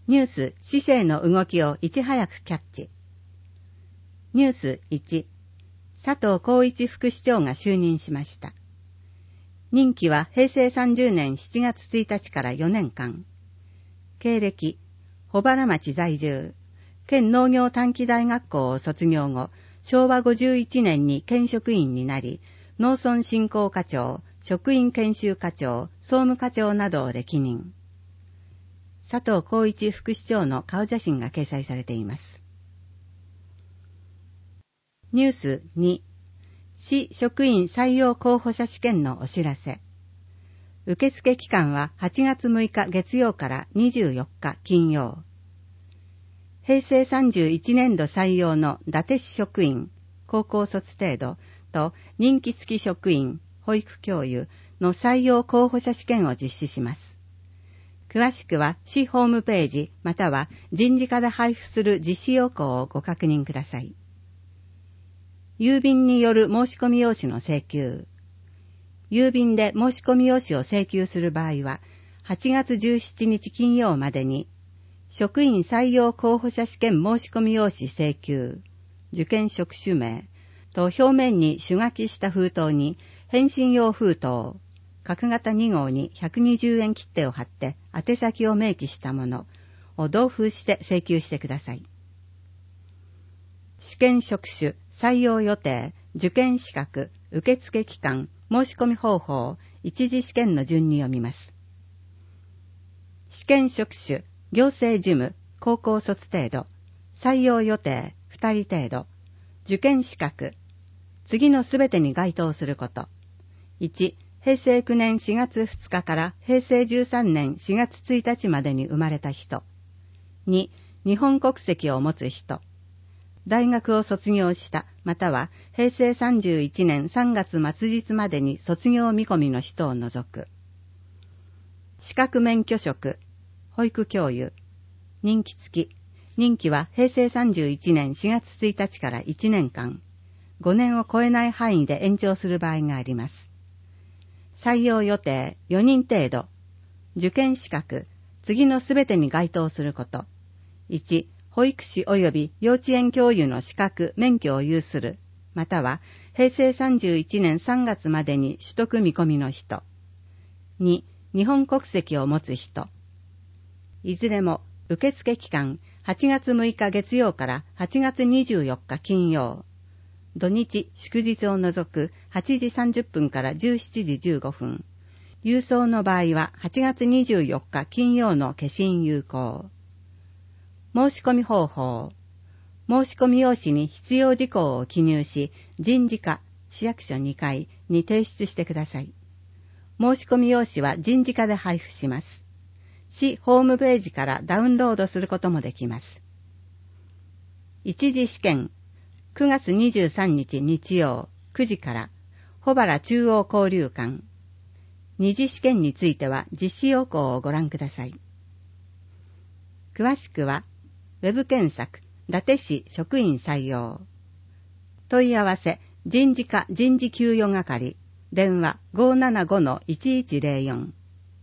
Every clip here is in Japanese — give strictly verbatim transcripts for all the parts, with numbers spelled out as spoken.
ニュース、市政の動きをいち早くキャッチ。ニュースいち、佐藤浩一副市長が就任しました。任期はへいせいさんじゅうねんしちがつついたちからよねんかん。経歴、保原町在住。県農業短期大学校を卒業後、しょうわごじゅういちねんに県職員になり、農村振興課長、職員研修課長、総務課長などを歴任。佐藤浩一副市長の顔写真が掲載されています。ニュースに、市職員採用候補者試験のお知らせ。受付期間ははちがつむいか月曜からにじゅうよっか金曜。へいせいさんじゅういちねんど採用の伊達市職員、高校卒程度と任期付き職員、保育教諭の採用候補者試験を実施します。詳しくは市ホームページまたは人事課で配布する実施要項をご確認ください。郵便による申し込み用紙の請求。郵便で申し込み用紙を請求する場合は、はちがつじゅうしちにち金曜までに、職員採用候補者試験申し込み用紙請求、受験職種名と表面に手書きした封筒に返信用封筒、角型にごうにひゃくにじゅうえん切手を貼って宛先を明記したものを同封して請求してください。試験職種、採用予定、受験資格、受付期間、申し込み方法、一次試験の順に読みます。試験職種、行政事務、高校卒程度、採用予定、ふたり程度、受験資格、次のすべてに該当すること。いち、へいせいきゅうねんしがつふつかからへいせいじゅうさんねんしがつついたちまでに生まれた人。に、日本国籍を持つ人。大学を卒業したまたはへいせいさんじゅういちねんさんがつ末日までに卒業見込みの人を除く。資格免許職、保育教諭、任期付き、任期はへいせいさんじゅういちねんしがつついたちからいちねんかん、ごねんを超えない範囲で延長する場合があります。採用予定よにん程度、受験資格、次のすべてに該当すること。いち、保育士及び幼稚園教諭の資格、免許を有する、またはへいせいさんじゅういちねんさんがつまでに取得見込みの人。に、日本国籍を持つ人。いずれも受付期間はちがつむいか月曜からはちがつにじゅうよっか金曜。土日、祝日を除くはちじさんじゅっぷんからじゅうしちじじゅうごふん。郵送の場合ははちがつにじゅうよっか金曜の消印有効。申し込み方法。申し込み用紙に必要事項を記入し、人事課、市役所にかいに提出してください。申し込み用紙は人事課で配布します。市ホームページからダウンロードすることもできます。一次試験。くがつにじゅうさんにち日曜くじから保原中央交流館。二次試験については実施要項をご覧ください。詳しくはウェブ検索伊達市職員採用。問い合わせ人事課人事給与係電話 ごーななごのいちいちゼロよん。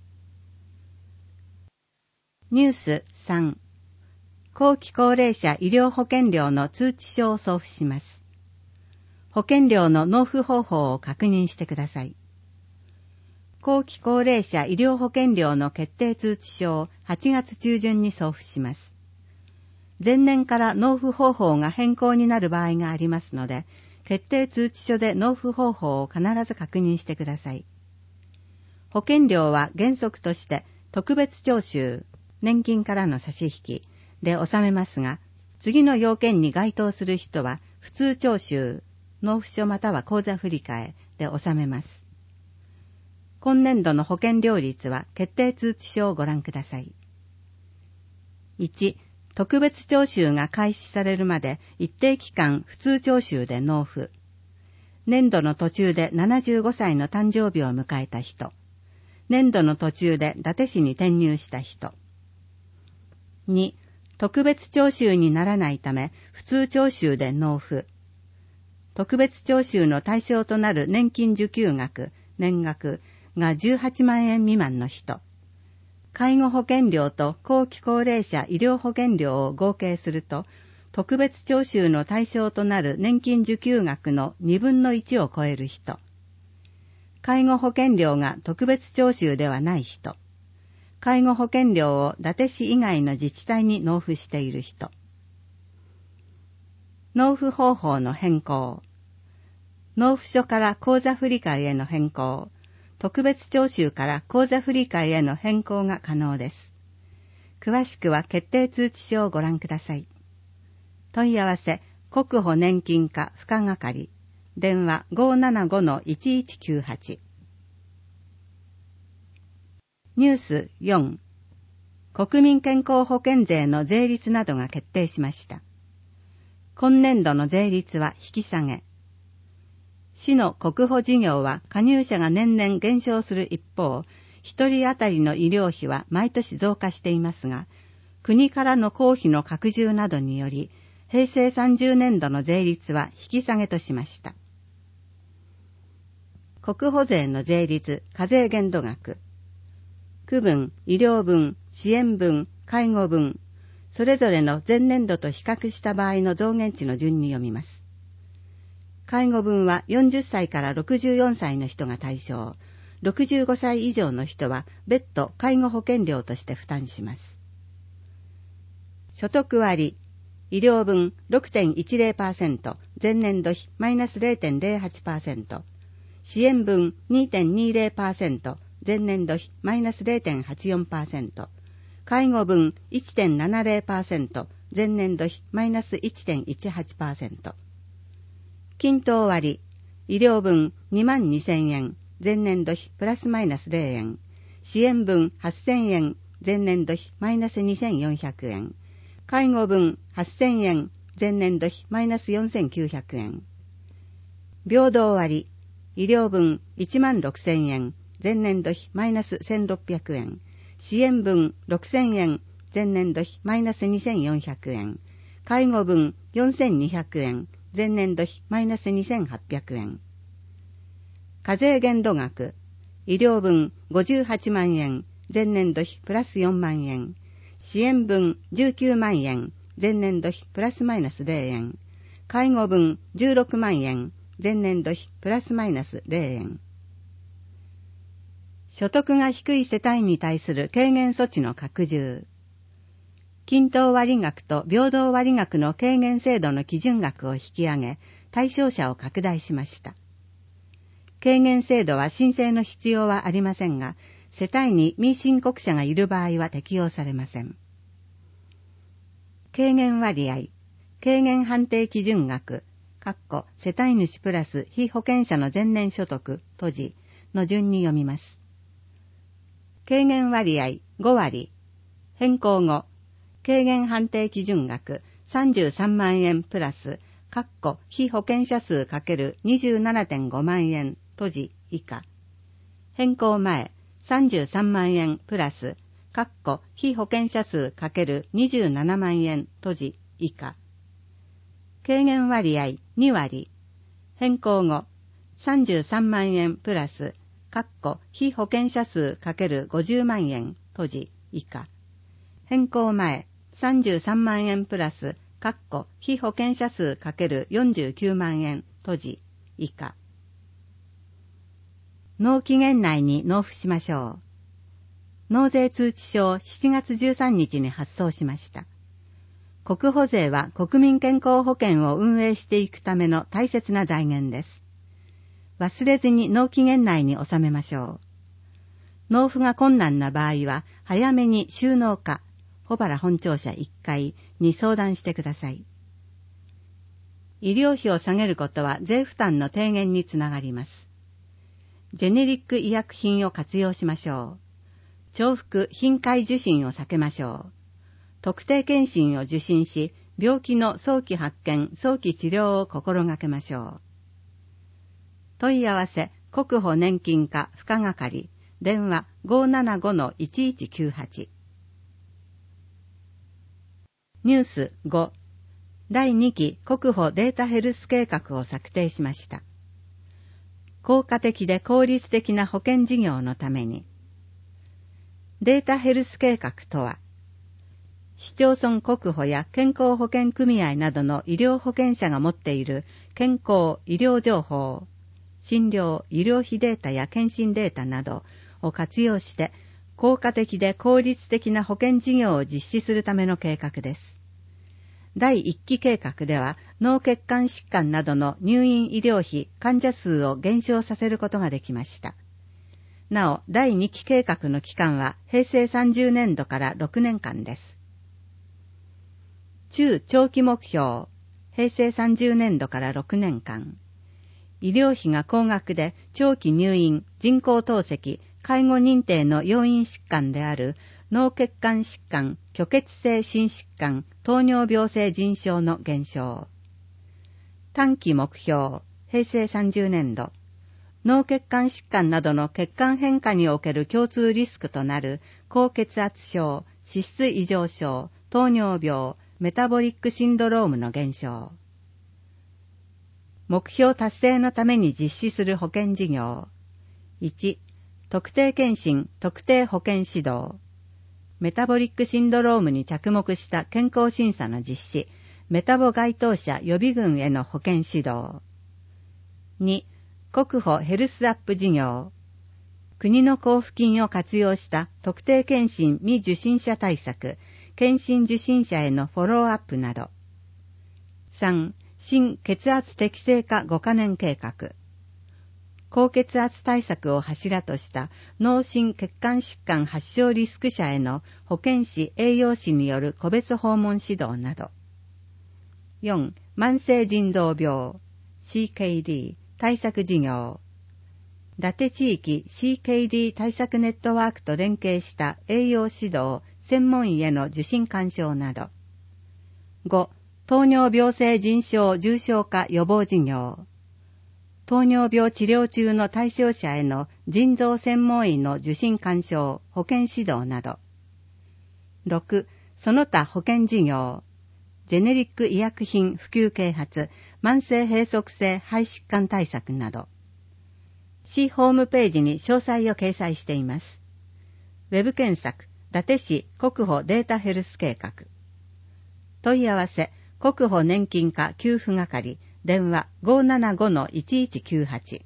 ニュースさん。後期高齢者医療保険料の通知書を送付します。保険料の納付方法を確認してください。後期高齢者医療保険料の決定通知書をはちがつちゅうじゅんに送付します。前年から納付方法が変更になる場合がありますので、決定通知書で納付方法を必ず確認してください。保険料は原則として特別徴収、年金からの差し引き、で納めますが、次の要件に該当する人は普通徴収、納付書または口座振替で納めます。今年度の保険料率は決定通知書をご覧ください。いち、特別徴収が開始されるまで一定期間普通徴収で納付。年度の途中でななじゅうごさいの誕生日を迎えた人。年度の途中で伊達市に転入した人。に、特別徴収にならないため普通徴収で納付。特別徴収の対象となる年金受給額、年額がじゅうはちまんえん未満の人。 介護保険料と後期高齢者医療保険料を合計すると、特別徴収の対象となる年金受給額のにぶんのいちを超える人、介護保険料が特別徴収ではない人、介護保険料を伊達市以外の自治体に納付している人。納付方法の変更。納付書から口座振替への変更、特別徴収から口座振替への変更が可能です。詳しくは決定通知書をご覧ください。問い合わせ、国保年金課付加係、電話 ごーななごのいちいちきゅうはち。ニュースよん、国民健康保険税の税率などが決定しました。今年度の税率は引き下げ。市の国保事業は加入者が年々減少する一方、一人当たりの医療費は毎年増加していますが、国からの公費の拡充などにより、平成さんじゅうねんどの税率は引き下げとしました。国保税の税率、課税限度額。区分、医療分、支援分、介護分、それぞれの前年度と比較した場合の増減値の順に読みます。介護分はよんじゅっさいからろくじゅうよんさいの人が対象、ろくじゅうごさい以上の人は別途介護保険料として負担します。所得割、医療分 ろくてんいちぜろパーセント、前年度比マイナス れいてんぜろはちパーセント、支援分 にてんにじゅうパーセント、前年度比マイナス れいてんはちよんパーセント、介護分 いちてんななぜろパーセント、前年度比マイナス いちてんいちはちパーセント。均等割、医療分にまんにせんえん、前年度比プラスマイナスゼロえん、支援分はっせんえん、前年度比マイナスにせんよんひゃくえん、介護分はっせんえん、前年度比マイナスよんせんきゅうひゃくえん。平等割、医療分いちまんろくせんえん、前年度比マイナスせんろっぴゃくえん、支援分ろくせんえん、前年度比マイナスにせんよんひゃくえん、介護分よんせんにひゃくえん、前年度比マイナスにせんはっぴゃくえん。課税限度額、医療分ごじゅうはちまんえん、前年度比プラスよんまんえん、支援分じゅうきゅうまんえん、前年度比プラスマイナスゼロえん、介護分じゅうろくまんえん、前年度比プラスマイナスゼロえん。所得が低い世帯に対する軽減措置の拡充。均等割額と平等割額の軽減制度の基準額を引き上げ、対象者を拡大しました。軽減制度は申請の必要はありませんが、世帯に未申告者がいる場合は適用されません。軽減割合、軽減判定基準額、括弧世帯主プラス被保険者の前年所得、閉じの順に読みます。軽減割合ごわり、変更後、軽減判定基準額さんじゅうさんまんえんプラス、括弧被保険者数 ×にじゅうななてんごまんえん、閉じ以下。変更前、さんじゅうさんまんえんプラス、括弧被保険者数 ×にじゅうななまんえん、閉じ以下。軽減割合にわり。変更後、さんじゅうさんまんえんプラス、括弧被保険者数 ×ごじゅうまんえん、閉じ以下。変更前、さんじゅうさんまんえんプラス、括弧被保険者数 ×よんじゅうきゅうまんえん、閉じ以下。納期限内に納付しましょう。納税通知書をしちがつじゅうさんにちに発送しました。国保税は国民健康保険を運営していくための大切な財源です。忘れずに納期限内に納めましょう。納付が困難な場合は、早めに収納課、保原本庁舎いっかいに相談してください。医療費を下げることは税負担の低減につながります。ジェネリック医薬品を活用しましょう。重複頻回受診を避けましょう。特定健診を受診し、病気の早期発見、早期治療を心がけましょう。問い合わせ、国保年金課付加係、電話 ごーななごのいちいちきゅうはち。ニュースご、だいにき国保データヘルス計画を策定しました。効果的で効率的な保険事業のために、 データヘルス計画とは、市町村国保や健康保険組合などの医療保険者が持っている健康医療情報、診療医療費データや検診データなどを活用して効果的で効率的な保険事業を実施するための計画です。第一期計画では脳血管疾患などの入院医療費患者数を減少させることができました。なお、第二期計画の期間は平成さんじゅうねんどからろくねんかんです。中長期目標、平成さんじゅうねんどからろくねんかん。医療費が高額で長期入院、人工透析、介護認定の要因疾患である脳血管疾患、虚血性心疾患、糖尿病性腎症の減少。短期目標、平成さんじゅうねんど。脳血管疾患などの血管変化における共通リスクとなる高血圧症、脂質異常症、糖尿病、メタボリックシンドロームの減少。目標達成のために実施する保険事業。いち、特定健診、特定保険指導。メタボリックシンドロームに着目した健康審査の実施、メタボ該当者予備軍への保険指導。に、国保ヘルスアップ事業。国の交付金を活用した特定健診未受診者対策、健診受診者へのフォローアップなど。さん、新血圧適正化ごかねん計画。高血圧対策を柱とした脳心血管疾患発症リスク者への保健師栄養士による個別訪問指導など。よん、慢性腎臓病 シーケーディー 対策事業。伊達地域 シーケーディー 対策ネットワークと連携した栄養指導専門医への受診勧奨など。ご、糖尿病性腎症重症化予防事業。糖尿病治療中の対象者への腎臓専門医の受診勧奨、保健指導など。ろく、その他保険事業。ジェネリック医薬品普及啓発、慢性閉塞性肺疾患対策など。市ホームページに詳細を掲載しています。ウェブ検索、伊達市国保データヘルス計画。問い合わせ、国保年金課給付係、電話 ごーななごのいちいちきゅうはち。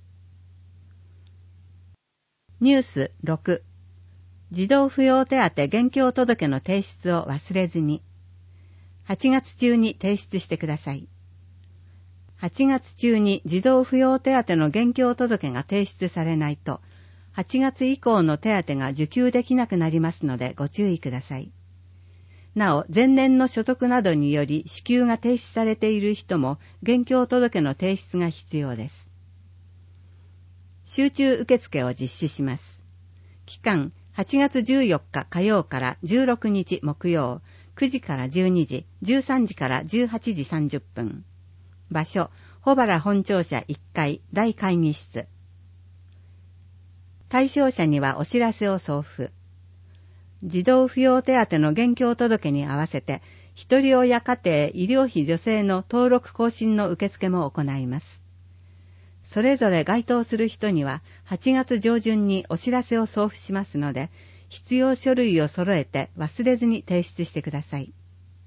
ニュースろく、児童扶養手当現況届の提出を忘れずに。はちがつ中に提出してください。はちがつ中に児童扶養手当の現況届が提出されないと、はちがつ以降の手当が受給できなくなりますのでご注意ください。なお、前年の所得などにより支給が停止されている人も現況届の提出が必要です。集中受付を実施します。期間、はちがつじゅうよっか火曜からじゅうろくにち木曜、くじからじゅうにじ、じゅうさんじからじゅうはちじさんじゅっぷん。場所、保原本庁舎いっかい大会議室。対象者にはお知らせを送付。児童扶養手当の現況届に合わせて、一人親家庭医療費助成の登録更新の受付も行います。それぞれ該当する人にははちがつ上旬にお知らせを送付しますので、必要書類を揃えて忘れずに提出してください。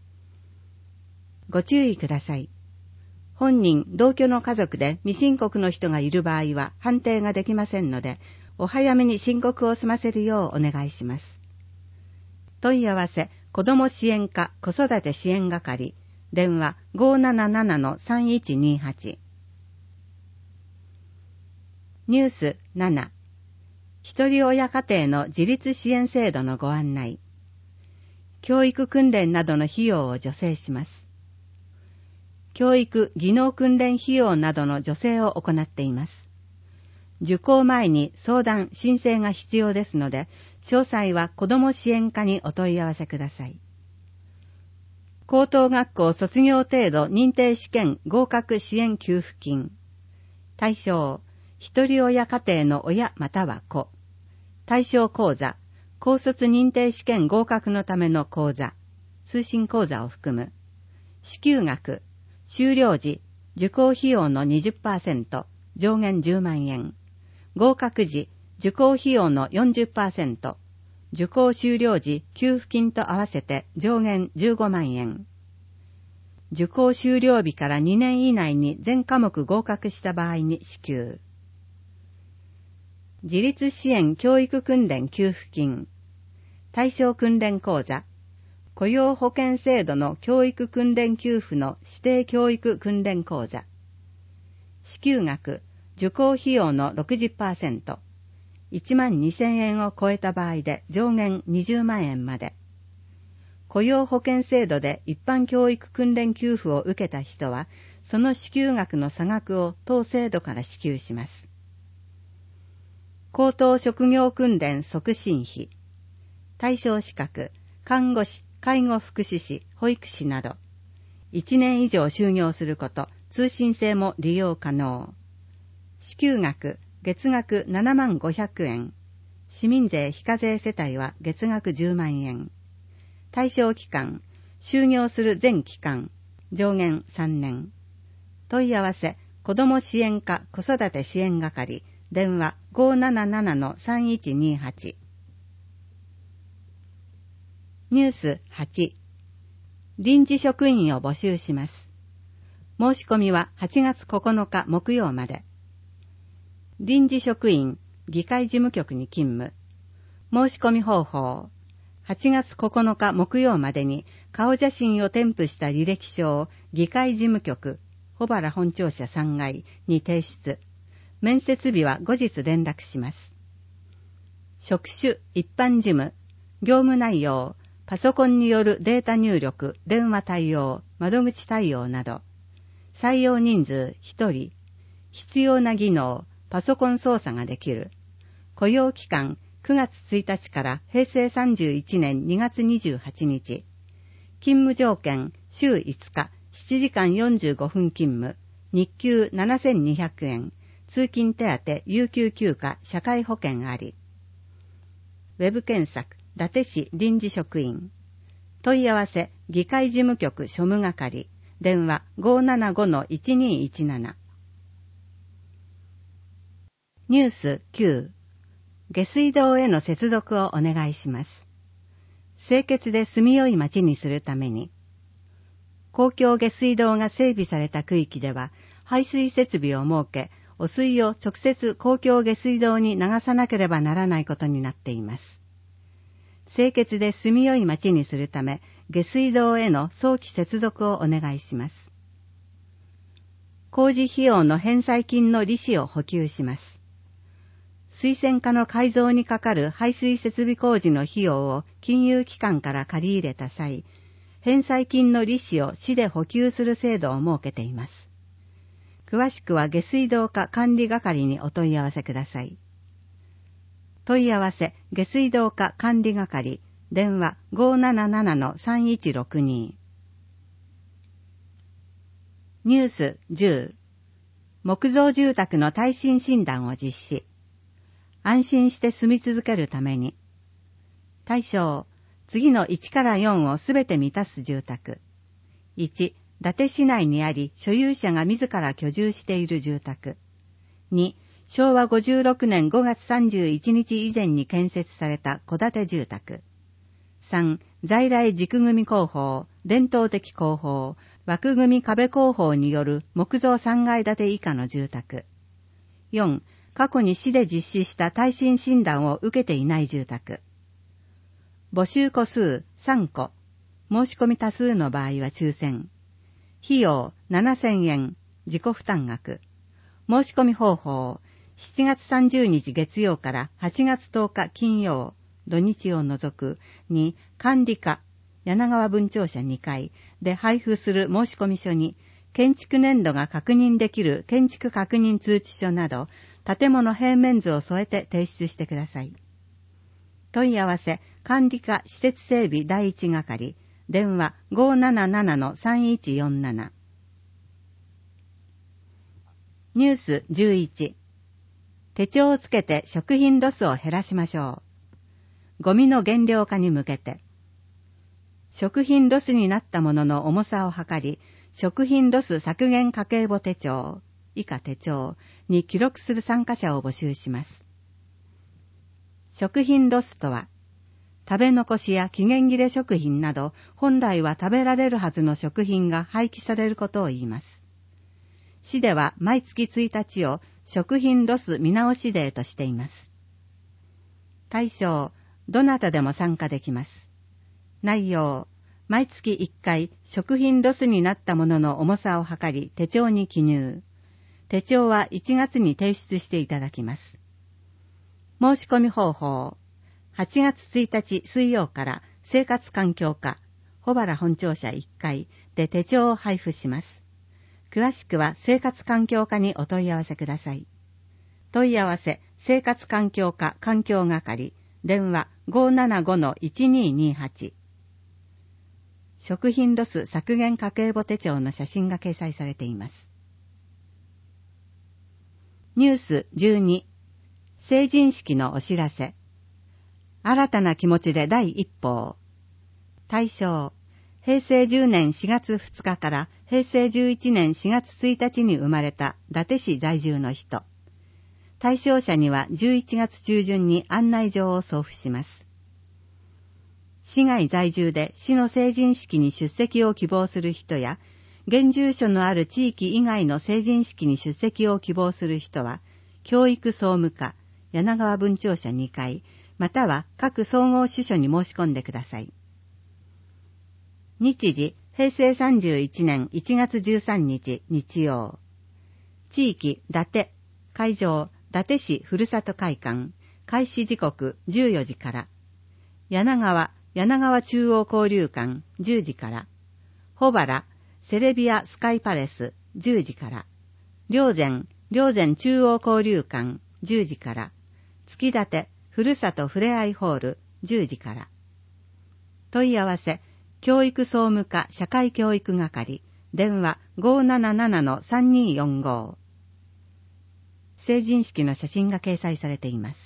ご注意ください。本人、同居の家族で未申告の人がいる場合は判定ができませんので、お早めに申告を済ませるようお願いします。問い合わせ、子ども支援課子育て支援係、電話 ごーなななのさんいちにはち。ニュースなな、一人親家庭の自立支援制度のご案内。教育訓練などの費用を助成します。教育技能訓練費用などの助成を行っています。受講前に相談・申請が必要ですので、詳細は子ども支援課にお問い合わせください。高等学校卒業程度認定試験合格支援給付金。対象、一人親家庭の親または子。対象講座、高卒認定試験合格のための講座、通信講座を含む。支給額、修了時、受講費用の にじゅっパーセント、上限じゅうまんえん。合格時、受講費用の よんじゅっパーセント、 受講終了時給付金と合わせて上限じゅうごまんえん。受講終了日からにねん以内に全科目合格した場合に支給。自立支援教育訓練給付金。対象訓練講座。雇用保険制度の教育訓練給付の指定教育訓練講座。支給額、受講費用の ろくじゅっパーセント。いちまんにせんえんを超えた場合で上限にじゅうまんえんまで。雇用保険制度で一般教育訓練給付を受けた人は、その支給額の差額を当制度から支給します。高等職業訓練促進費。対象資格、看護師、介護福祉士、保育士など。いちねん以上就業すること、通信制も利用可能。支給額、月額ななまんごひゃくえん。市民税非課税世帯は月額じゅうまんえん。対象期間、就業する全期間、上限さんねん。問い合わせ、子ども支援課子育て支援係、電話 ごーななななのさんいちにーはち。ニュースはち。臨時職員を募集します。申し込みははちがつここのか木曜まで。臨時職員、議会事務局に勤務。申し込み方法。はちがつここのか木曜までに顔写真を添付した履歴書を議会事務局、保原本庁舎さんがいに提出。面接日は後日連絡します。職種、一般事務、業務内容、パソコンによるデータ入力、電話対応、窓口対応など。採用人数ひとり。必要な技能、パソコン操作ができる。雇用期間、くがつついたちからへいせいさんじゅういちねんにがつにじゅうはちにち。勤務条件、週いつか、しちじかんよんじゅうごふん勤務。日給ななせんにひゃくえん。通勤手当、有給休暇、社会保険あり。ウェブ検索、伊達市臨時職員。問い合わせ、議会事務局庶務係。電話 ごーななごのいちにーいちなな。ニュースきゅう。下水道への接続をお願いします。清潔で住みよい町にするために、公共下水道が整備された区域では、排水設備を設け、汚水を直接公共下水道に流さなければならないことになっています。清潔で住みよい町にするため、下水道への早期接続をお願いします。工事費用の返済金の利子を補給します。水洗課の改造にかかる排水設備工事の費用を金融機関から借り入れた際、返済金の利子を市で補給する制度を設けています。詳しくは下水道課管理係にお問い合わせください。問い合わせ、下水道課管理係、電話 ごーなななのさんいちろくに。ニュースじゅう。木造住宅の耐震診断を実施。安心して住み続けるために。対象、次のいちからよんをすべて満たす住宅。いち、伊達市内にあり、所有者が自ら居住している住宅。に、しょうわごじゅうろくねんごがつさんじゅういちにち以前に建設された戸建て住宅。さん、在来軸組工法、伝統的工法、枠組壁工法による木造さんがい建て以下の住宅。よん、過去に市で実施した耐震診断を受けていない住宅。募集戸数さんこ。申し込み多数の場合は抽選。費用ななせんえん。自己負担額。申し込み方法。しちがつさんじゅうにち月曜からはちがつとおか金曜、土日を除くに管理課、柳川分庁舎にかいで配布する申込書に、建築年度が確認できる建築確認通知書など、建物平面図を添えて提出してください。問い合わせ、管理課施設整備第一係、電話 ごーなななのさんいちよんなな。ニュースじゅういち。手帳をつけて食品ロスを減らしましょう。ゴミの減量化に向けて。食品ロスになったものの重さを測り、食品ロス削減家計簿手帳、以下手帳に記録する参加者を募集します。食品ロスとは、 食べ残しや期限切れ食品など、本来は食べられるはずの食品が廃棄されることを言います。市では毎月ついたちを食品ロス見直しデーとしています。対象、どなたでも参加できます。内容、毎月いっかい食品ロスになったものの重さを測り手帳に記入。手帳はいちがつに提出していただきます。申し込み方法、はちがつついたち水曜から生活環境課、保原本庁舎いっかいで手帳を配布します。詳しくは生活環境課にお問い合わせください。問い合わせ、生活環境課環境係、電話 ごーななごのいちにーにーはち。食品ロス削減家計簿手帳の写真が掲載されています。ニュースじゅうに、成人式のお知らせ。新たな気持ちで第一歩。対象、へいせいじゅうねんしがつふつかからへいせいじゅういちねんしがつついたちに生まれた伊達市在住の人。対象者にはじゅういちがつちゅうじゅんに案内状を送付します。市外在住で市の成人式に出席を希望する人や、現住所のある地域以外の成人式に出席を希望する人は、教育総務課、柳川分庁舎にかい、または各総合支所に申し込んでください。日時、へいせいさんじゅういちねんいちがつじゅうさんにち日曜。地域、伊達。会場、伊達市ふるさと会館。開始時刻じゅうよじから。柳川、柳川中央交流館じゅうじから。保原、セレビアスカイパレスじゅうじから。霊山、霊山中央交流館じゅうじから。月立、ふるさとふれあいホールじゅうじから。問い合わせ、教育総務課社会教育係、電話 ごーなななのさんにーよんご。成人式の写真が掲載されています。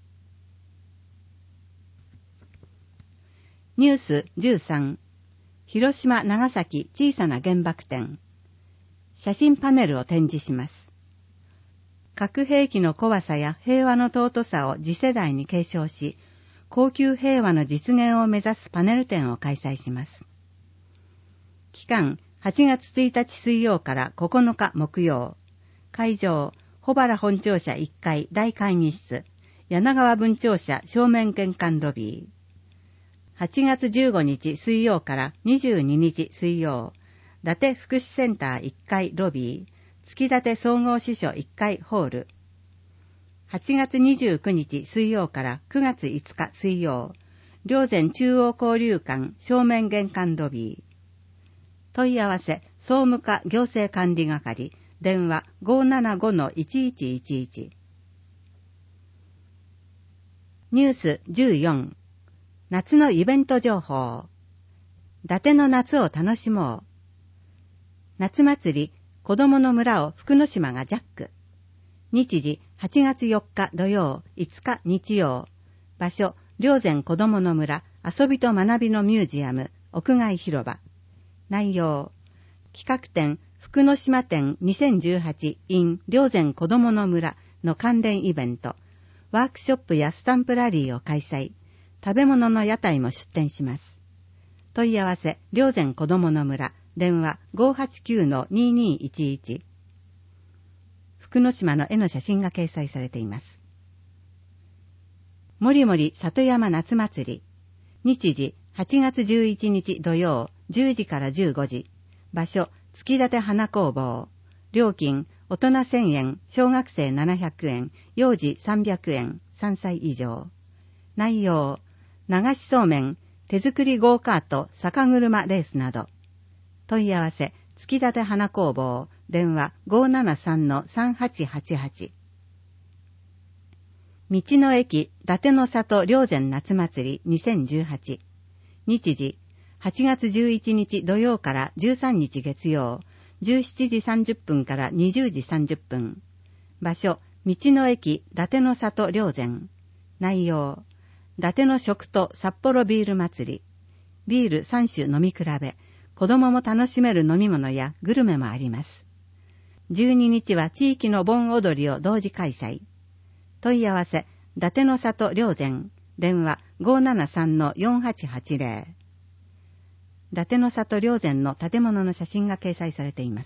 ニュースじゅうさん、広島長崎小さな原爆展。写真パネルを展示します。核兵器の怖さや平和の尊さを次世代に継承し、恒久平和の実現を目指すパネル展を開催します。期間、はちがつついたち水曜からここのか木曜。会場、保原本庁舎いっかい大会議室、柳川分庁舎正面玄関ロビー。はちがつじゅうごにち水曜からにじゅうににち水曜、伊達福祉センターいっかいロビー、月立総合支所いっかいホール。はちがつにじゅうくにち水曜からくがついつか水曜、霊山中央交流館正面玄関ロビー。問い合わせ、総務課行政管理係、電話 ごーななごのいちいちいちいち。ニュースじゅうよん、夏のイベント情報。伊達の夏を楽しもう。夏祭り、子供の村を福之島がジャック。日時、はちがつよっか土曜、いつか日曜。場所、霊山子供の村、遊びと学びのミュージアム、屋外広場。内容、企画展、福之島展にせんじゅうはち in 霊山子供の村の関連イベント。ワークショップやスタンプラリーを開催。食べ物の屋台も出店します。問い合わせ、霊山子供の村、電話 ごーはちきゅうのにーにーいちいち。福之島の絵の写真が掲載されています。もりもり里山夏祭り。日時、はちがつじゅういちにち土曜、じゅうじからじゅうごじ。場所、月立花工房。料金、大人せんえん、小学生ななひゃくえん、幼児さんびゃくえん、さんさい以上。内容、流しそうめん、手作りゴーカート、酒車レースなど。問い合わせ、月立花工房、電話 ごーななさんのさんはちはちはち。道の駅、伊達の里霊山夏祭りにせんじゅうはち。日時、はちがつじゅういちにち土曜からじゅうさんにち月曜、じゅうしちじさんじゅっぷんからにじゅうじさんじゅっぷん。場所、道の駅、伊達の里霊山。内容、伊達の食と札幌ビール祭り。ビールさんしゅ飲み比べ、子供も楽しめる飲み物やグルメもあります。じゅうににちは地域の盆踊りを同時開催。問い合わせ、伊達の里霊山、 電話 ごーななさんのよんはちはちゼロ。伊達の里霊山の建物の写真が掲載されています。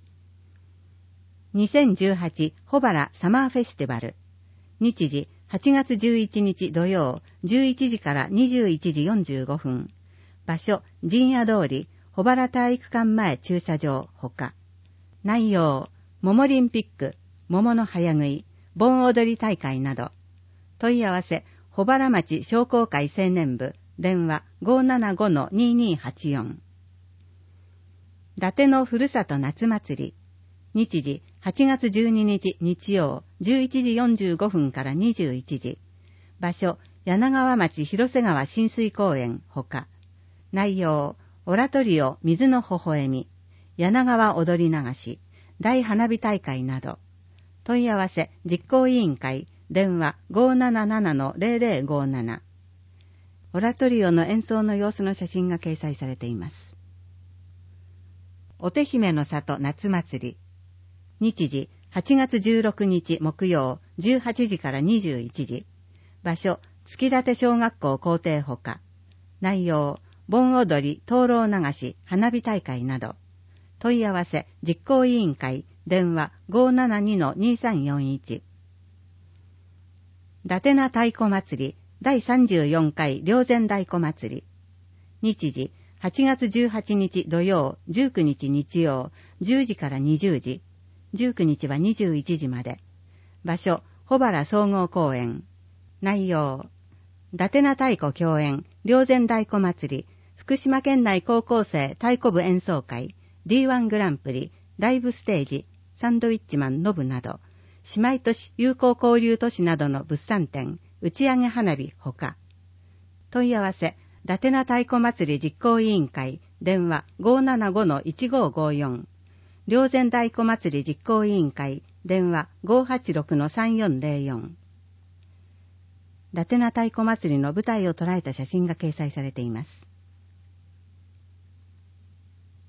にせんじゅうはち保原サマーフェスティバル。日時はちがつじゅういちにち土曜じゅういちじからにじゅういちじよんじゅうごふん。場所陣屋通り保原体育館前駐車場ほか。内容桃リンピック、桃の早食い、盆踊り大会など。問い合わせ保原町商工会青年部電話 ごーななごのにーにーはちよん。伊達のふるさと夏祭り。日時はちがつじゅうににち日曜じゅういちじよんじゅうごふんからにじゅういちじ。場所柳川町広瀬川親水公園ほか。内容オラトリオ水の微笑み、柳川踊り流し、大花火大会など。問い合わせ実行委員会電話 ごーなななのゼロゼロごーなな。オラトリオの演奏の様子の写真が掲載されています。お手姫の里夏祭り。日時はちがつじゅうろくにち木曜じゅうはちじからにじゅういちじ。場所月立小学校校庭ほか。内容盆踊り灯籠流し花火大会など。問い合わせ実行委員会電話 ごーななにのにーさんよんいち。伊達な太鼓祭りだいさんじゅうよんかい霊山太鼓祭り。日時はちがつじゅうはちにち土曜じゅうくにち日曜じゅうじからにじゅうじ。じゅうくにちはにじゅういちじまで。場所保原総合公園。内容伊達な太鼓共演霊山太鼓祭り福島県内高校生太鼓部演奏会 ディーワン グランプリライブステージサンドウィッチマンノブなど姉妹都市友好交流都市などの物産展打ち上げ花火ほか。問い合わせ伊達な太鼓祭り実行委員会電話 ごーななごのいちごーごーよん。霊山太鼓祭り実行委員会電話 ごーはちろくのさんよんゼロよん。伊達な太鼓祭りの舞台を捉えた写真が掲載されています。